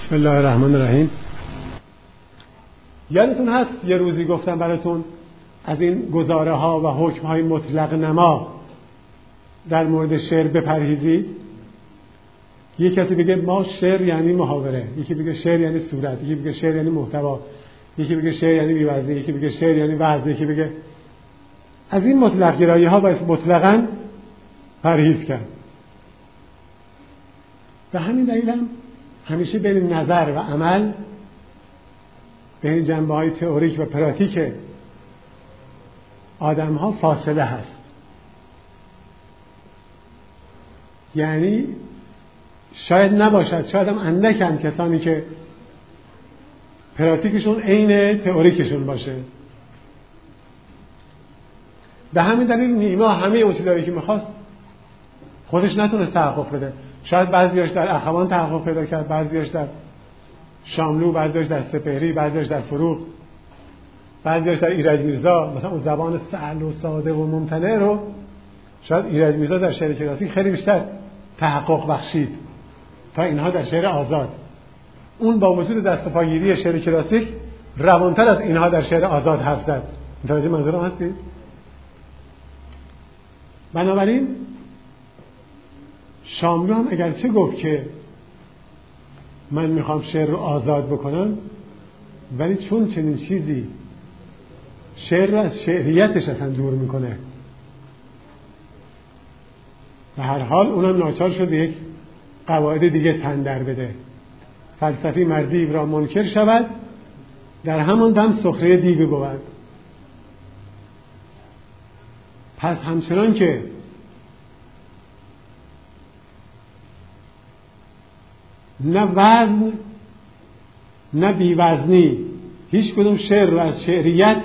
بسم الله الرحمن الرحیم. یادتون هست یه روزی گفتم براتون از این گزاره ها و حکم های مطلق نما در مورد شعر بپرهیزید. یه کسی بگه ما شعر یعنی محاوره، یکی بگه شعر یعنی صورت، یکی بگه شعر یعنی محتوا، یکی بگه شعر یعنی بی‌وزنی، یکی بگه شعر یعنی وزن، یکی بگه از این مطلق گرایی ها باید مطلقاً پرهیز کرد. به همین دلیل هم همیشه بین نظر و عمل، بین جنبه های تئوریک و پراتیک آدم ها فاصله هست. یعنی شاید نباشد، شاید هم اندکن کسانی که پراتیکشون عین تئوریکشون باشه. به همین دلیل نیما همه اون چیزایی که میخواست خودش نتونست تحقق بده. شاید بعضیاش در اخوان تحقق پیدا کرد، بعضیاش در شاملو، بعضیاش در سپهری، بعضیاش در فروغ، بعضیاش در ایرج میرزا. مثلا اون زبان سهل و ساده و ممتنع رو شاید ایرج میرزا در شعر کلاسیک خیلی بیشتر تحقق بخشید تا اینها در شعر آزاد. اون با وجود دست و پاگیری شعر کلاسیک روانتر از اینها در شعر آزاد حرف زد. متوجه منظورم هستید؟ بنابراین شاملو هم اگرچه گفت که من میخوام شعر رو آزاد بکنم، ولی چون چنین چیزی شعر رو از شعریتش اصلا دور میکنه، به هر حال اونم ناچار شد یک قواعد دیگه تن در بده. فلسفی مردی را منکر شود، در همان دم سخره دیو بود. پس همچنان که نه وزن نه بیوزنی هیچ کدوم شعر رو از شعریت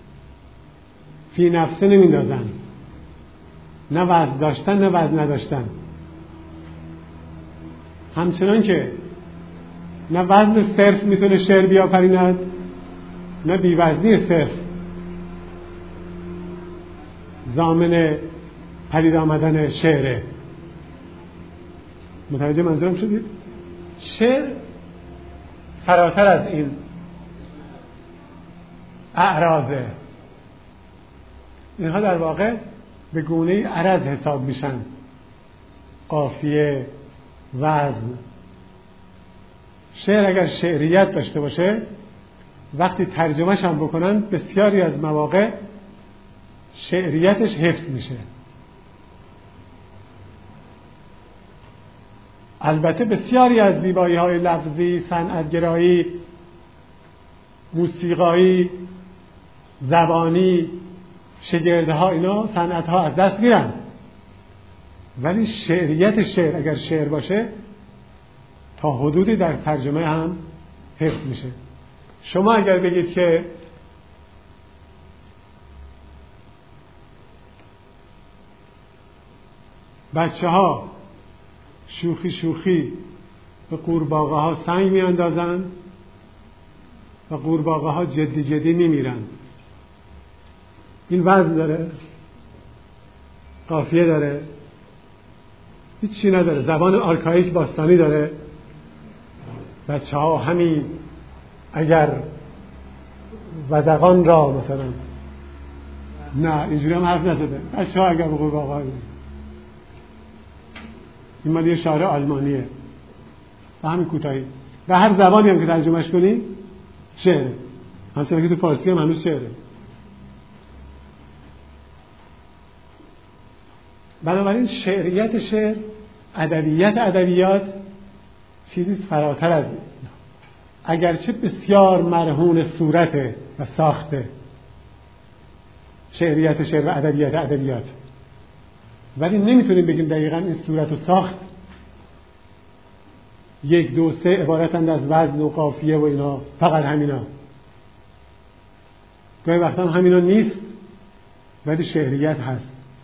فی نفسه نمیندازن، نه وزن داشتن نه وزن نداشتن. همچنان که نه وزن صرف میتونه شعر بیافریند، نه بیوزنی صرف ضامن پدید آمدن شعره. متوجه منظورم شدید؟ شعر فراتر از این اعراضه. اینها در واقع به گونه عرض حساب میشن، قافیه، وزن. شعر اگر شعریت داشته باشه، وقتی ترجمهش هم بکنن بسیاری از مواقع شعریتش حفظ میشه. البته بسیاری از زیبایی های لفظی، صنعتگرایی، موسیقایی، زبانی، شگردها، اینا صنعت ها از دست میرن، ولی شعریت شعر اگر شعر باشه تا حدودی در ترجمه هم حفظ میشه. شما اگر بگید که بچه ها شوخی شوخی به قورباغه ها سنگ می اندازن و قورباغه ها جدی جدی می میرن، این وزن داره؟ قافیه داره؟ هیچ چی نداره. زبان آرکائیک باستانی داره؟ بچه ها همین اگر وزغان را مثلا، نه اینجوری هم حرف نزده. بچه ها اگر به قورباغه ها، این مالی شاعر آلمانیه و همین کوتاهی. و هر زبانی هم که ترجمهش کنی شعره، همچنان که تو فارسی هم هنوز شعره. بنابراین شعریت شعر، ادبیت ادبیات چیزی فراتر از این، اگرچه بسیار مرهون صورته و ساخته شعریت شعر و ادبیت ادبیات، ولی نمیتونیم بگیم دقیقاً این صورت و ساخت 1 2 3 عبارتند از وزن و قافیه و اینا، فقط همینا. گاهی وقتا هم همینا نیست، ولی شعریت هست.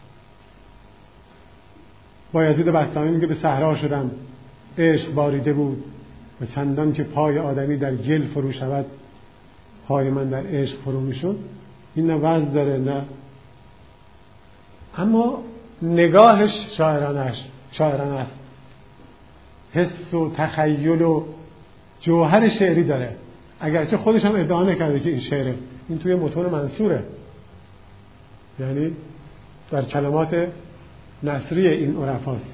بایزید بستامی میگه به صحرا شدم عشق باریده بود و چندان که پای آدمی در گل فرو شود پای من در عشق فرو میشد. این نه وزن داره نه، اما نگاهش شاعرانه است. حس و تخیل و جوهر شعری داره، اگرچه خودش هم ادعا نکرده که این شعره، این توی متون منصوره، یعنی در کلمات نثری این عرفاست.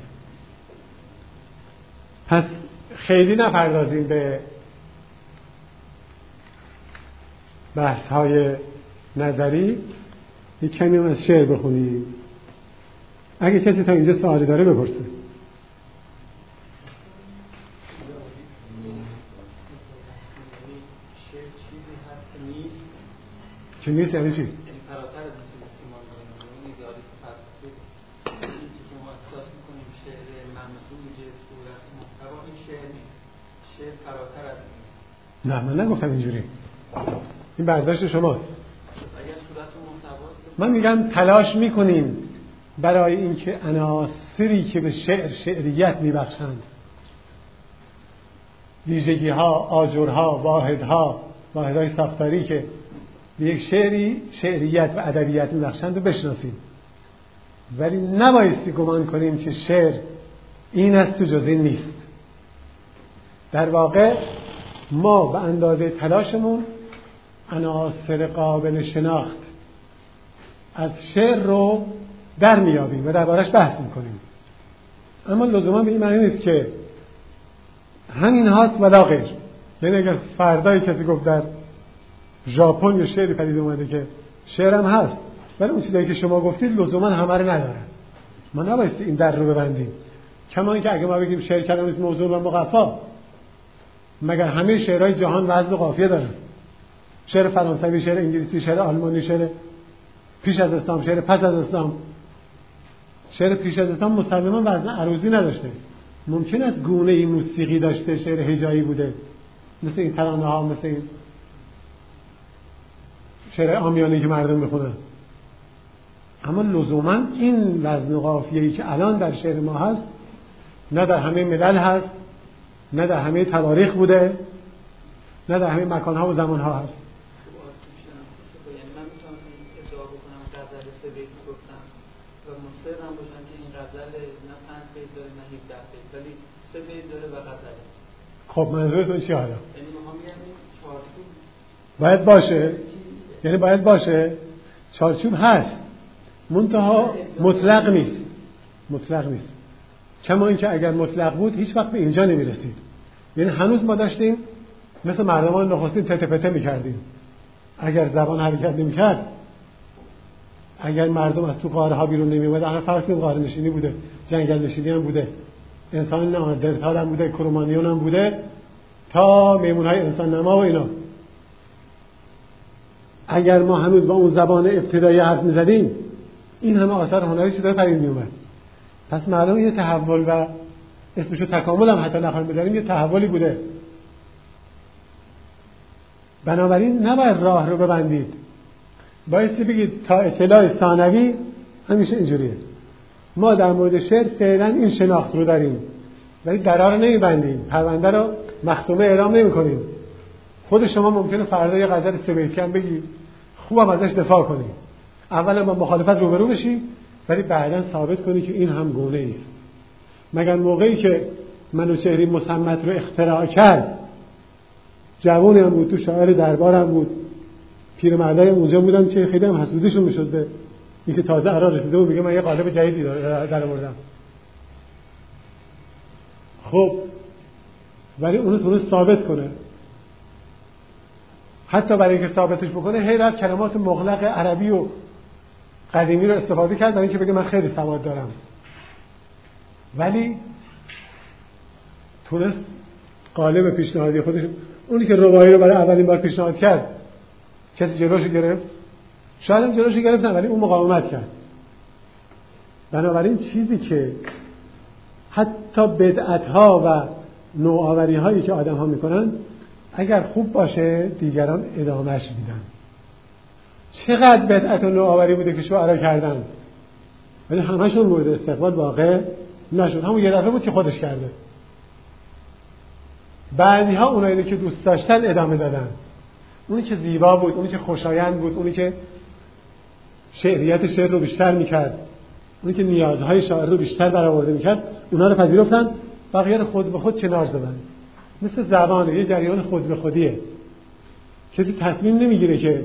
پس خیلی نپردازیم به بحث های نظری، یک کمی از شعر بخونیم. اگه کسی تا اینجا سوالی داره بپرسه. چی نیست یعنی چی؟ فراتر از این چیزی که ما داریم، این زیادی این چیزی که ما احساس میکنیم شعر ممزوج صورت محتوا، این شعر نیست. شعر فراتر از این. نه من نگفتم اینجوری، این برداشت شماست. اگر صورت محتواست من میگم تلاش میکنیم برای اینکه عناصری که به شعریت میبخشند، ویژگی ها، آجرها، واحدهای ساختاری که به یک شعری شعریت و ادبیت میبخشند رو بشناسیم، ولی نبایستی گمان کنیم که شعر این است تو جز این نیست. در واقع ما به اندازه تلاشمون عناصر قابل شناخت از شعر رو در میابیم و دربارش بحث میکنیم، اما لزوما به این معنی نیست که همین هاست ولا غیر. یعنی اگر فردای کسی گفت در ژاپن یا شعری پدید اومده که شعرم هست، ولی اون چیزایی که شما گفتید لزوما همه رو نداره، ما نبایستی این در رو ببندیم. کما اینکه اگه ما بگیم شعر کلمه موضوع و مقفا، مگر همه شعرهای جهان وزن و قافیه دارن؟ شعر فرانسوی، شعر انگلیسی، شعر آلمانی، شعر پیش از اسلام، شعر پس از اسلام. شعر پیش از اسلام مسلمان وزن عروضی نداشته، ممکن است گونه ای موسیقی داشته، شعر هجایی بوده، مثل این ترانه ها، مثل این شعر عامیانه‌ای که مردم میخونن، اما لزوما این وزن و قافیه‌ای که الان در شعر ما هست نه در همه ملل هست، نه در همه تواریخ بوده، نه در همه مکان‌ها و زمان‌ها هست. من میتونم ادعا بکنم غزل 3 بیت گفتم و مصرم باشم که این غزل نه 5 بیت داره نه 17 بیت، ولی 3 بیت داره و غزله. خب منظورتون چیه حالا؟ یعنی میخوام بگم این چارچوب باید باشه، یعنی باید باشه، چارچوب هست، منتها مطلق نیست، مطلق نیست. کما اینکه اگر مطلق بود هیچ وقت به اینجا نمیرسید. یعنی هنوز ما داشتیم مثل مردمان نخستین تته پته میکردیم. اگر زبان حرکت نمیکرد، اگر مردم از تو قاره ها بیرون نمیومد، اصلا فرض کنیم قاره نشینی بوده، جنگل نشینی هم بوده، انسان ناندرتال هم بوده، کرومانیون هم بوده، تا میمون های انسان نما و اینا. اگر ما هنوز با اون زبان ابتدایی حرف میزدیم، این همه آثار هنری چطور پدید میومد؟ پس معلوم یه تحول و اسمشو تکامل هم حتی نخواهیم بذاریم، یه تحولی بوده. بنابراین نباید راه رو ببندید، بایستی بگید تا اطلاع ثانوی همیشه اینجوریه. ما در مورد شعر فعلا این شناخت رو داریم، ولی درا رو نمیبندیم، پرونده رو مختومه اعلام نمی کنیم. خود شما ممکنه فردا یه غزل 3 بیتی هم بگی، خوبم ازش دفاع کنی، اولا با مخالفت روبرو بشی، ولی بعدا ثابت کنی که این هم گونه ایست. مگر موقعی که منوچهری مصمت رو اختراع کرد، جوانی هم بود، تو شاعر دربار هم بود، پیرمردای اونجا بودن که خیلی هم حسودیشون میشد به اینکه تازه عرا رسیده و میگه من یه قالب جدیدی در آوردم. خب ولی اونو تونست ثابت کنه، حتی برای اینکه ثابتش بکنه هی رفت کلمات مغلق عربی و قدیمی رو استفاده کرد برای اینکه بگه من خیلی سواد دارم، ولی تونست قالب پیشنهادی خودش، اونی که رباعی رو برای اولین بار پیشنهاد کرد کسی جلوشو گرفت؟ شاید هم جلوشو گرفت نه، ولی اون مقاومت کرد. بنابراین چیزی که حتی بدعت‌ها و نوآوری‌هایی که آدم‌ها میکنن اگر خوب باشه دیگران ادامهش میدن. چقدر بدعت و نوآوری بوده که شعرا کردن ولی همشون مورد استقبال واقع نشد، همون یه دفعه بود که خودش کرده. بعدی‌ها اونایی که دوست داشتن ادامه دادن، اونی که زیبا بود، اونی که خوشایند بود، اونی که شعریت شعر رو بیشتر میکرد، اونی که نیازهای شاعر رو بیشتر برآورده میکرد، اونا رو پذیرفتن، بقیه رو خود به خود کنار زدن. مثل زبانه، یه جریان خود به خودیه. کسی تصمیم نمیگیره که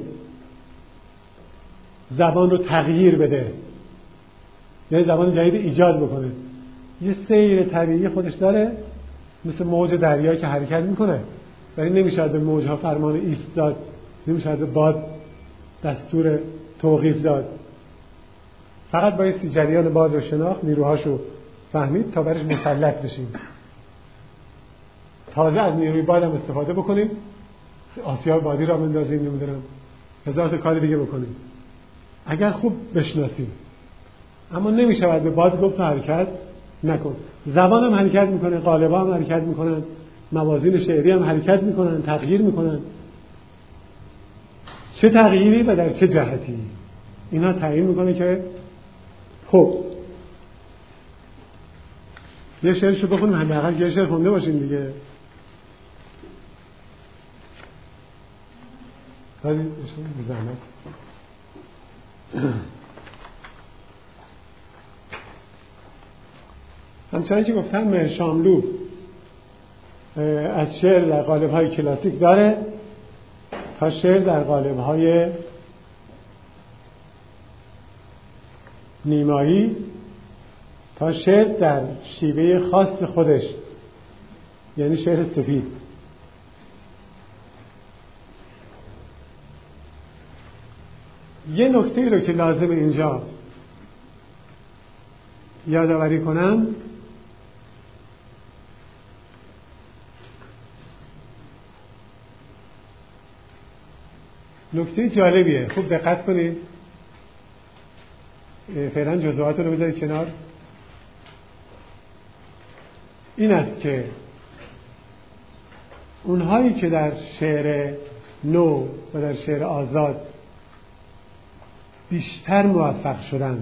زبان رو تغییر بده، یعنی زبان جدید ایجاد بکنه. یه سیر طبیعی خودش داره، مثل موج دریا که حرکت میکنه، ولی نمیشه به موجها فرمان ایست داد، نمیشه به باد دستور توقیف داد. فقط بایستی جریان باد رو شناخت، نیروهاشو فهمید تا برش مسلط بشیم. تازه از نیروی باد هم استفاده بکنیم، آسیاب بادی را بندازیم، نمیدونم هزار تا کار دیگه بکنیم اگر خوب بشناسیم. اما نمیشه به باد گفت حرکت نکن. زبان هم حرکت میکنه، قالب‌ها هم حرکت میکنن، موازین شعری هم حرکت میکنن، تغییر میکنن. چه تغییری و در چه جهتی، اینا تعیین میکنه که خب یه شعرشو بخونیم، حداقل یه شعر خونده باشیم دیگه. هادی بزنم. همچنان که گفتم شاملو از شعر در قالب‌های کلاسیک داره تا شعر در قالب‌های نیمایی، تا شعر در شیوه خاص خودش، یعنی شعر سفید. یه نکته رو که لازم اینجا یادآوری کنم، نکته جالبیه، خوب دقت کنید. فعلا جزئیات رو بذارید کنار. این است که اونهایی که در شعر نو و در شعر آزاد بیشتر موفق شدن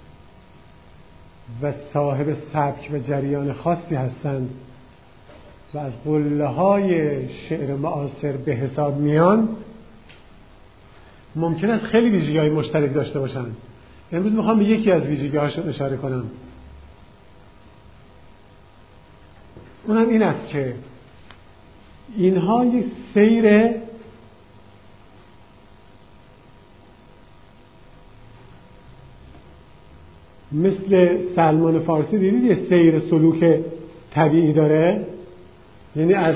و صاحب سبک و جریان خاصی هستند و از قله‌های شعر معاصر به حساب میان، ممکن است خیلی ویژگی‌های مشترک داشته باشند. امروز میخوام به یکی از ویژگی‌هاشون اشاره کنم. اونم این است که اینها یک سیر مثل سلمان فارسی، دیدید یه سیر سلوک طبیعی داره، یعنی از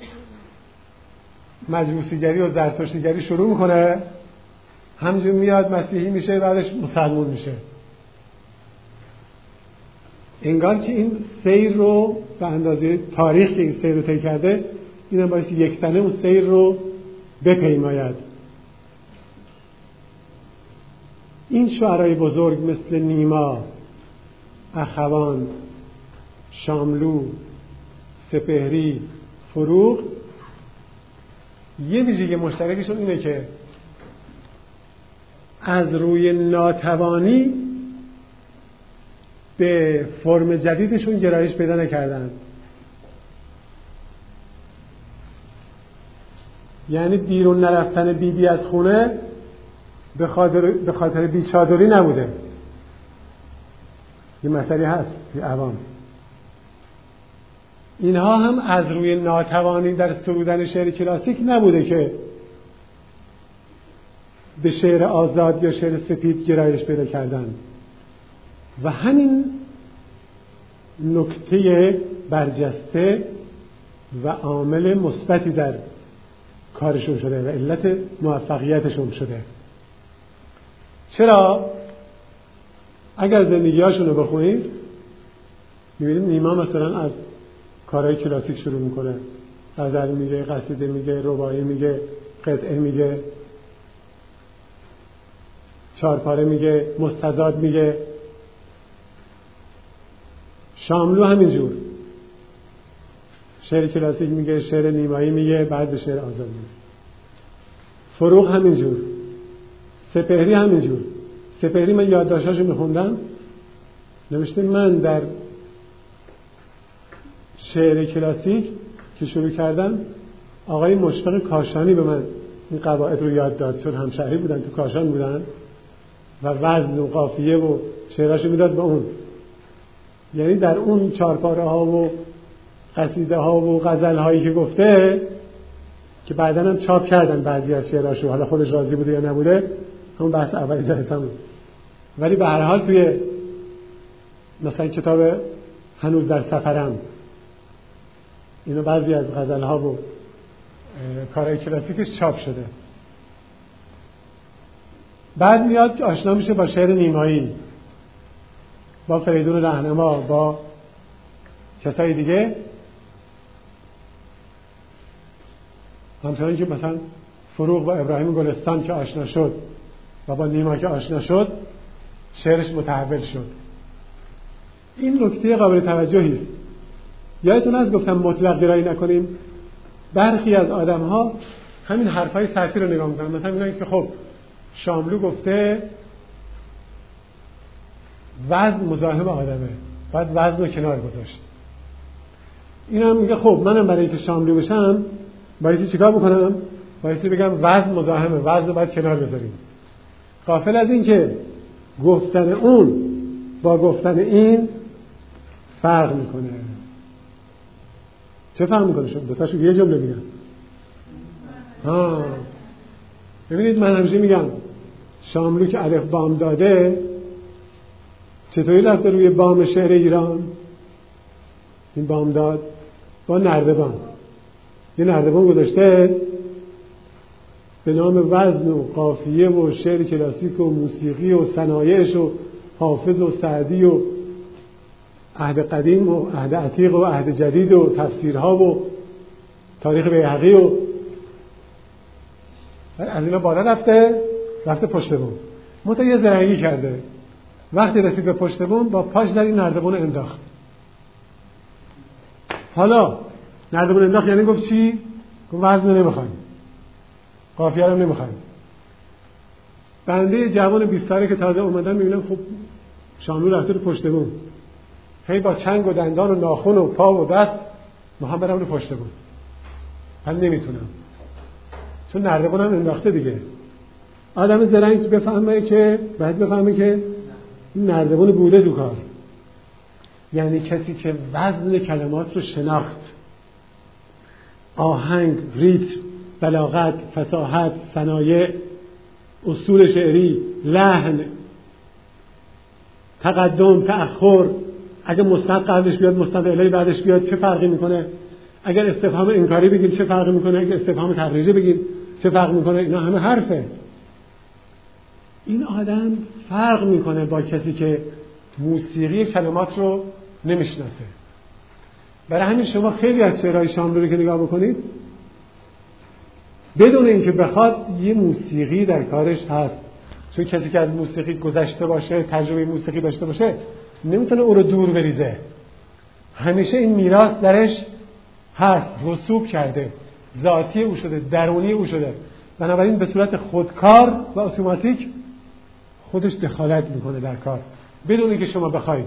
مجوسیگری و زرتشتیگری شروع میکنه، همجور میاد مسیحی میشه، بعدش مسلمان میشه. انگار که این سیر رو به اندازه تاریخ که این سیر رو طی کرده، اینم باید یک تنه اون سیر رو بپیماید. این شعرهای بزرگ مثل نیما، اخوان، شاملو، سپهری، فروغ، یه ویژگی مشترکشون اینه که از روی ناتوانی به فرم جدیدشون گرایش پیدا نکردن. یعنی بیرون نرفتن بیبی از خونه به خاطر بیچادری نبوده. یه مسئله هست توی عوام. اینها هم از روی ناتوانی در سرودن شعر کلاسیک نبوده که به شعر آزاد یا شعر سفید گرایش پیدا کردن. و همین نکته برجسته و عامل مثبتی در کارشون شده و علت موفقیتشون شده. چرا؟ اگر زندگی‌هاشون رو بخونید می‌بینید نیما مثلا از کارهای کلاسیک شروع میکنه، غزل میگه، قصیده میگه، رباعی میگه، قطعه میگه، چارپاره میگه، مستزاد میگه. شاملو همینجور شعر کلاسیک میگه، شعر نیمایی میگه، بعد به شعر آزاد میگه. فروغ همینجور، سپهری همینجور. سپهری من یادداشتاشو میخوندم، نوشته من در شعر کلاسیک که شروع کردم، آقای مشفق کاشانی به من این قواعد رو یاد داد، چون همشهری بودن، تو کاشان بودن و وزن و قافیه و شعراشو میداد به اون. یعنی در اون چارپاره ها و قصیده ها و غزل هایی که گفته که بعداً هم چاپ کردن بعضی از شعراشو، حالا خودش راضی بوده یا نبوده همون بحث اولی جلسه‌مون، ولی به هر حال توی مثلا کتاب هنوز در سفرم اینو بعضی از غزل ها و کارهای کلاسیکش چاپ شده. بعد میاد آشنا میشه با شعر نیمایی، با فریدون رهنما، با کسای دیگه، همچنان که مثلا فروغ با ابراهیم گلستان که آشنا شد و با نیما که آشنا شد شعرش متحول شد. این نکته قابل توجهی است. یادتون از گفتم مطلق درایی نکنیم. برخی از آدم ها همین حرفای سطحی رو نگاه میکنن، مثلا میگن که خب شاملو گفته وزن مزاحم آدمه، باید وزن رو کنار گذاشت. این هم میگه خب منم برای اینکه شاملو بشم بایستی چیکار بکنم؟ بایستی بگم وزن مزاحمه، وزن رو باید کنار بذاریم. غافل از این که گفتن اون با گفتن این فرق میکنه. چه فرق میکنه؟ شما دوتاشو یه جمله میگن. ببینید من همیشه میگم شاملو که الف بام داده چطوری رفته روی بام شعر ایران؟ این بام داد با نردبان، یه نردبان گذاشته به نام وزن و قافیه و شعر کلاسیک و موسیقی و صنایعش و حافظ و سعدی و عهد قدیم و عهد عتیق و عهد جدید و تفسیرها و تاریخ بیهقی و از اینا بالا رفته پشت بوم. متا یه زرنگی کرده، وقتی رسید به پشت بوم با پاش در این نردبان انداخت. حالا نردبان انداخت یعنی گفت چی؟ گفت وزن نمیخوایم، قافیه رو نمیخوایم. بنده جوان 20 ساله که تازه اومدم میبینم خب شاملو رفته رو پشت بوم، هی با چنگ و دندان و ناخن و پا و دست میخوام برم رو پشت بوم، من نمیتونم چون نردبانم انداخته دیگه. آدم زرنگ بفهمه که نردبان بوده تو کار، یعنی کسی که وزن کلمات رو شناخت، آهنگ، ریتم، بلاغت، فصاحت، صنایع، اصول شعری، لحن، تقدم، تأخر، اگه مستند قبلش بیاد مستند الی بعدش بیاد چه فرقی میکنه، اگر استفهام انکاری بگیم چه فرقی میکنه، اگر استفهام تقریری بگیم چه فرق میکنه. اینا همه حرفه. این آدم فرق میکنه با کسی که موسیقی کلمات رو نمیشناسه. برای همین شما خیلی از شعرهای شاملو رو که نگاه بکنید بدون اینکه بخواد یه موسیقی در کارش هست، چون کسی که از موسیقی گذشته باشه، تجربه موسیقی داشته باشه، نمیتونه او رو دور بریزه. همیشه این میراث درش هست، رسوب کرده، ذاتی او شده، درونی او شده. بنابراین به صورت خودکار و اتوماتیک خودش دخالت میکنه در کار بدون اینکه شما بخواید.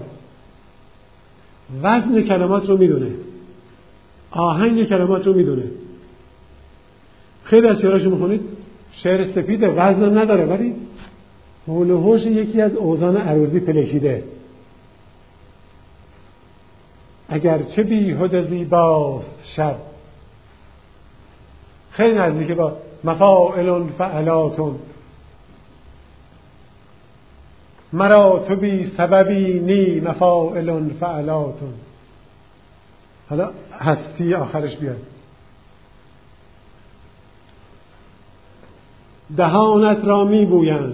وزن کلمات رو میدونه، آهنگ کلمات رو میدونه. خیلی از شعرهاشو میخونید شعر سپیده، وزن نداره، ولی حول و حوش یکی از اوزان عروضی پلکیده. اگرچه بیهوده زیباست شب، خیلی نزدیکه با مفاعل فعلاتون، مرا تو بی سببی نی مفاعل فعلاتون. حالا هستی آخرش بیاد. دهانت را می بویند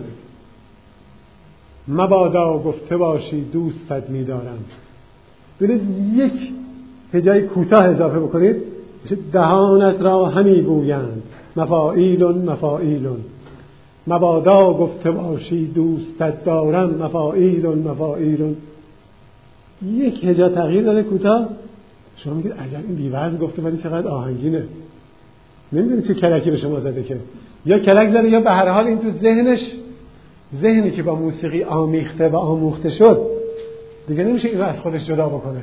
مبادا گفته باشی دوستت می دارم. ببینید یک هجای کوتاه اضافه بکنید، دهانت را همی گویند مفاعیلون مفاعیلون، مبادا گفته باشی دوستت دارم مفاعیلون مفاعیلون. یک هجا تغییر داده کوتاه، شما میگید عجب این بی‌وزن گفته ولی چقدر آهنگینه. نمیدونی چه کلکی به شما زده که یا کلک زده یا به هر حال این تو ذهنش، ذهنی که با موسیقی آمیخته و آموخته شد دیگه نمیشه این رو از خودش جدا بکنه،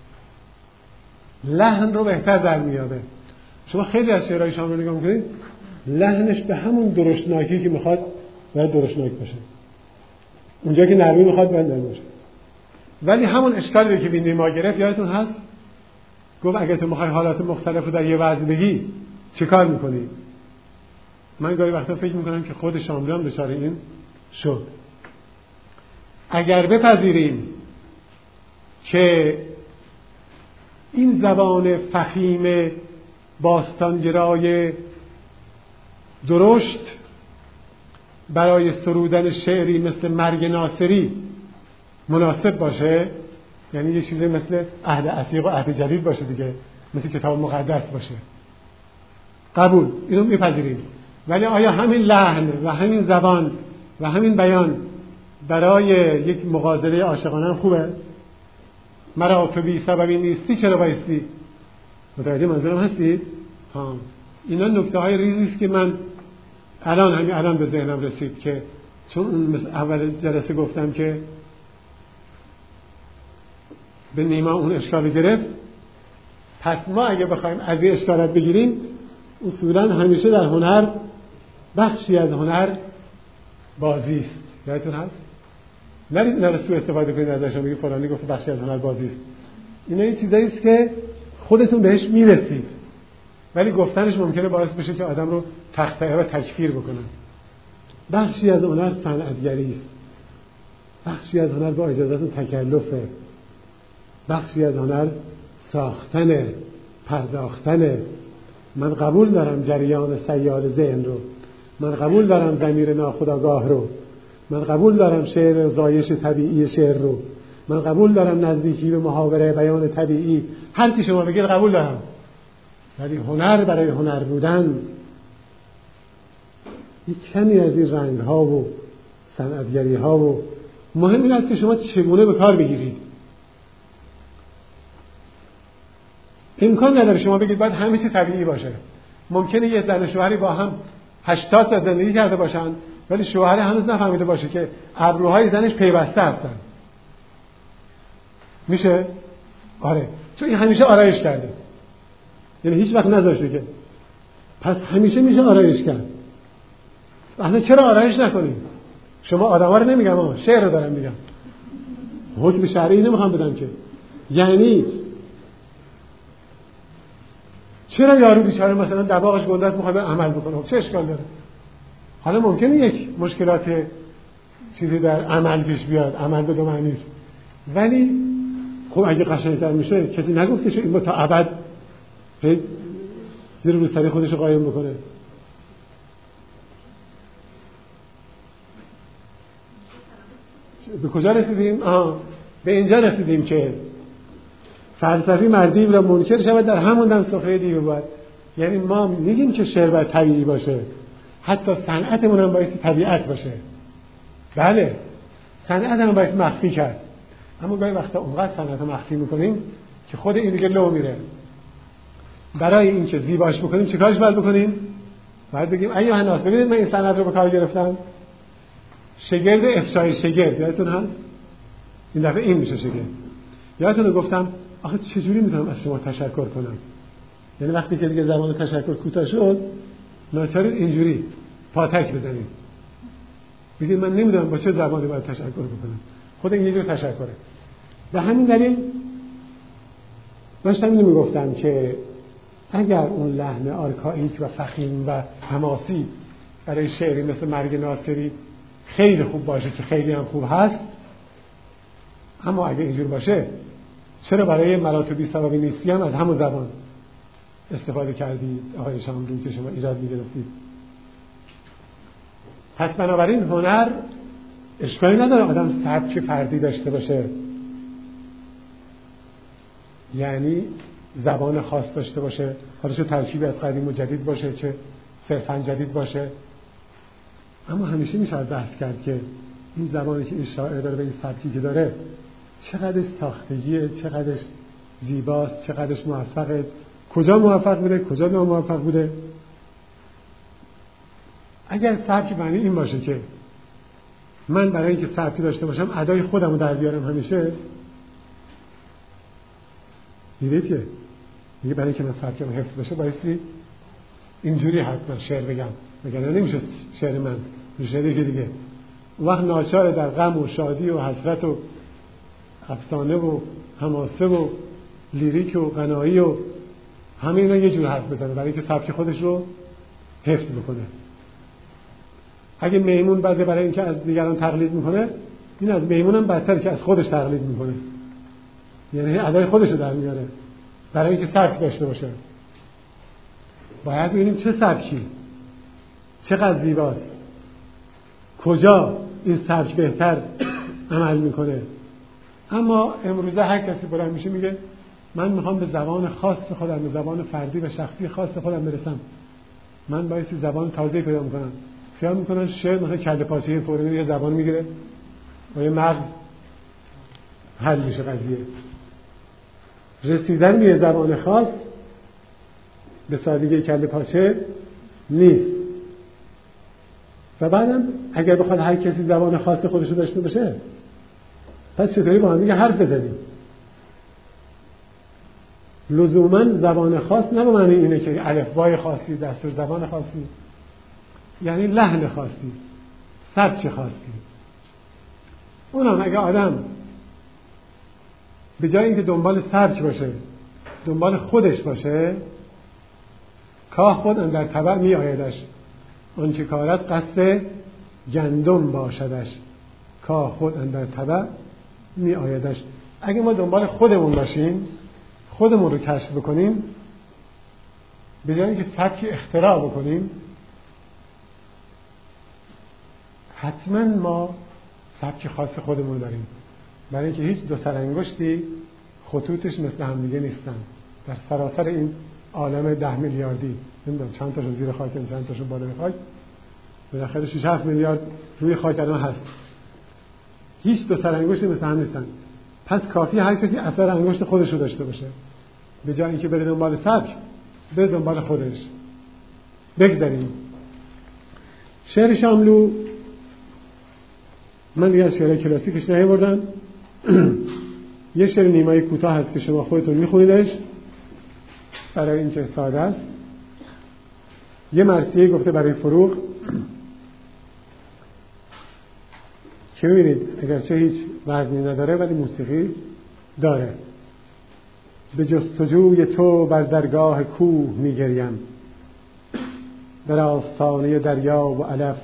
لحن رو بهتر در میابه. شما خیلی از شعرهای شاملو نگاه میکنید لحنش به همون درشتناکی که میخواد باید درشتناک باشه، اونجا که نرمی میخواد باید نرمی باشه. ولی همون اشکالی که بی نیما گرفت یادتون هست گفت اگه تو میخوای حالات مختلف رو در یه وضع بگی چه کار میکنی؟ من گاهی وقتا فکر میکنم که خود شاملو هم دچار این شد. اگر بپذیریم که این زبان فخیم باستانگرای درشت برای سرودن شعری مثل مرگ ناصری مناسب باشه، یعنی یه چیزی مثل عهد عتیق و عهد جدید باشه دیگه، مثل کتاب مقدس باشه، قبول، اینو میپذیریم. ولی آیا همین لحن و همین زبان و همین بیان برای یک مغازله عاشقانه خوبه؟ مرا تو بی سببی نیستی چرا بایستی؟ متوجه منظورم هستید؟ اینا نکته های ریزی است که من الان به ذهنم رسید، که چون مثل اول جلسه گفتم که به نیما اون اشکال گرفت، پس ما اگه بخوایم از این اشکالات بگیریم، اصولا همیشه در هنر بخشی از هنر بازی است. یادتون هست؟ نرید اینا رو سوء استفاده کنید ازشون، بگید فلانی گفت بخشی از هنر بازی است. اینا این چیزایی است که خودتون بهش میرسید، ولی گفتنش ممکنه باعث بشه که آدم رو تخطئه و تکفیر بکنن. بخشی از هنر صنعتگری است، بخشی از هنر با اجازهتون تکلفه، بخشی از هنر ساختن، پرداختن. من قبول دارم جریان سیال ذهن رو، من قبول دارم ضمیر ناخودآگاه رو، من قبول دارم شعر زایش طبیعی شعر رو، من قبول دارم نزدیکی به محاوره بیان طبیعی، هر چی شما بگید قبول دارم. ولی هنر برای هنر بودن یک کمی از این رنگ ها و صنعتگری ها و مهم این است که شما چگونه به کار بگیرید. امکان نداره شما بگید باید همه چی طبیعی باشه. ممکنه یه زن و شوهری با هم 80 سال زندگی کرده باشن، ولی شوهر هنوز نفهمیده باشه که ابروهای زنش پیوسته هستن. میشه؟ آره، چون این همیشه آرایش کرده، یعنی هیچ وقت نذاشته که، پس همیشه میشه آرایش کرد. اصلا چرا آرایش نکنیم؟ شما آدما رو نمیگم، اما شعر رو دارم میگم، حکم شرعی نمیخوام بدم که. یعنی چرا یارو بیچاره مثلا دماغش گنده است میخواد عمل بکنه، چه اشکال داره؟ حالا ممکنه یک مشکلات چیزی در عمل پیش بیاد، عمل به دو معنی است، ولی خب اگه قشنگتر میشه کسی نگفته که این تا ابد زیر روسری خودش رو قایم بکنه. به کجا رسیدیم؟ به اینجا رسیدیم که فلسفی مردی را منکر شود در همون دم سفره دیو بود. یعنی ما میگیم که شعر باید طبیعی باشه، حتی صنعتمون هم باید طبیعت باشه. بله، صنعت هم باید مخفی کرد، اما گاهی وقتا اونقدر صنعت مخفی میکنیم که خود این دیگه لو میره. برای این که زیباش بکنیم چیکارش باید بکنیم؟ باید بگیم ایها الناس، ببینید من این صنعت رو به کار گرفتم، شگرد افشای شگرد. یادتون هست؟ این دفعه این میشه شگرد. یادتونه گفتم آخه چجوری میتونم از شما تشکر کنم؟ یعنی وقتی که دیگه زمان تشکر کوتاه شد، ناچارید اینجوری پاتک بزنید، بگید من نمیدونم با چه زبانی باید تشکر بکنم. خود این یه جور تشکره. به همین دلیل داشتم اینو میگفتم که اگر اون لحن آرکائیک و فخیم و حماسی برای شعری مثل مرگ ناصری خیلی خوب باشه، که خیلی هم خوب هست، اما اگه اینجور باشه چرا برای مراتب بی سببی نیستی هم از همون زبان استفاده کردید آقای شاملو که شما ایراد می‌گرفتید؟ پس بنابراین هنر اشکالی نداره آدم سبک فردی داشته باشه، یعنی زبان خاص داشته باشه، حالا چه ترکیبی از قدیم و جدید باشه، چه صرفاً جدید باشه. اما همیشه میشه بحث کرد که این زبانی که این شاعر داره و این سبکی که داره چقدرش ساختگیه، چقدرش زیباست، چقدرش موفقه، کجا موفق بوده، کجا ناموفق بوده. اگر سبک معنی این باشه که من برای اینکه سبکی داشته باشم ادای خودم رو در بیارم همیشه، دیدید که میگه برای اینکه من سبکم حفظ بشه بایستی اینجوری حتما شعر بگم، وگرنه نمیشه شعر من، شعری که دیگه وقت ناچار در غم و شادی و حسرت و افسانه و حماسه و لیریک و غنایی و همه اینا یه جور حرف بزنه برای اینکه سبک خودش رو حفظ بکنه. اگه میمون بده برای اینکه از دیگران تقلید میکنه، این از میمون هم بدتره که از خودش تقلید میکنه، یعنی ادای خودش رو در میاره برای اینکه سبک داشته باشه. باید ببینیم چه سبکی، چقدر زیباست، کجا این سبک بهتر عمل میکنه. اما امروزه هر کسی بلند میشه میگه من میخوام به زبان خاص خودم، به زبان فردی و شخصی خاص خودم برسم، من باید زبان تازه پیدا میکنم. خیال میکنن شعر مثلا کله پاچه فوری یه زبان میگیره و یه مغز حل میشه قضیه. رسیدن به زبان خاص به سادگی کله پاچه نیست. و بعدم اگر بخواد هر کسی زبان خاص خودش رو داشته باشه، پس چطوری با هم دیگه حرف بزنیم؟ لزوما زبان خاص نه به معنی اینه که الفبای خاصی، دستور زبان خاصی، یعنی لحن خاصی، سبک خاصی. اونم اگه آدم به جای اینکه دنبال سبک باشه دنبال خودش باشه، کاه خود اندر طبع می آیدش، آن که کارت قصد گندم باشدش، کاه خود اندر طبع می آیدش. اگه ما دنبال خودمون باشیم، خودمون رو کشف بکنیم، به جای اینکه سبکی اختراع بکنیم، حتما ما سبک خاص خودمون داریم. برای اینکه هیچ دو سرانگشتی خطوطش مثل همدیگه نیستن. در سراسر این عالم 10 میلیاردی، نمیدونم چند تاشو زیر خاک، چند تاشو بالای خاک، بالاخره 6-7 میلیارد روی خاک الان هست. هیچ دو سرانگشتی مثل هم نیستن. پس کافی هر کسی اثر انگشت خودش رو داشته باشه، به جای اینکه بره دنبال سبک، بره دنبال خودش. بگذاریم شعر شاملو، من دیگه از شعر کلاسیکش نیاوردم. یه شعر نیمایی کوتاه هست که شما خودتون میخونیدش برای اینکه ساده است. یه مرثیه گفته برای فروغ که میبینید اگرچه هیچ وزنی نداره ولی موسیقی داره. به جستجوی تو بر درگاه کوه میگریم، در آستانه دریا و علف،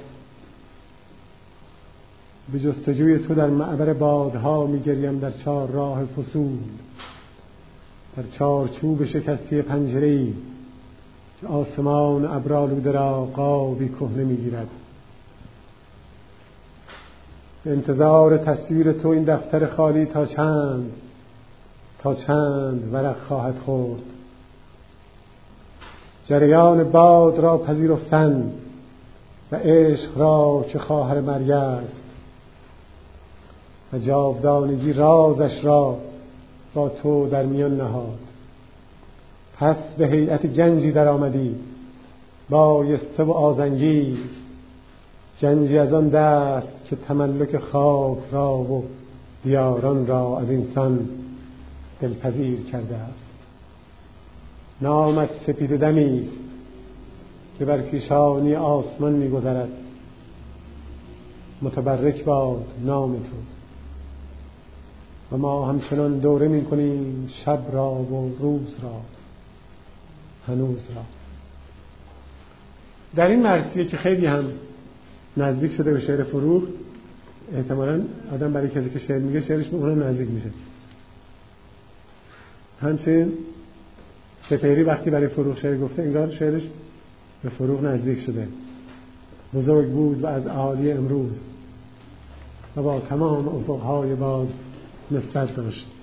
به جستجوی تو در معبر بادها میگریم، در چار راه فصول، در چارچوب شکستی پنجره‌ای که آسمان ابرآلوده را قابی کهنه میگیرد. به انتظار تصویر تو این دفتر خالی تا چند ورق خواهد خورد. جریان باد را پذیرفتن و عشق را که خواهر مریم، و جاودانگی رازش را با تو در میان نهاد. پس به هیئت گنجی در آمدی بایسته و آذنگی، گنجی از آن دست که تملک خاک را و دیاران را از اینسان دلپذیر کرده است. نامت سپید دمی است که بر پیشانی آسمان می‌گذرد، متبرک باد نام تو. و ما همچنان دوره می‌کنیم شب را و روز را، هنوز را. در این مرثیه که خیلی هم نزدیک شده به شعر فروغ، احتمالاً آدم برای کسی که شعر میگه شعرش به اونم نزدیک میشه. همچنین سپهری وقتی برای فروغ شعر گفته انگار شعرش به فروغ نزدیک شده. بزرگ بود و از عالی امروز و با تمام افقهای باز نسبت داشت.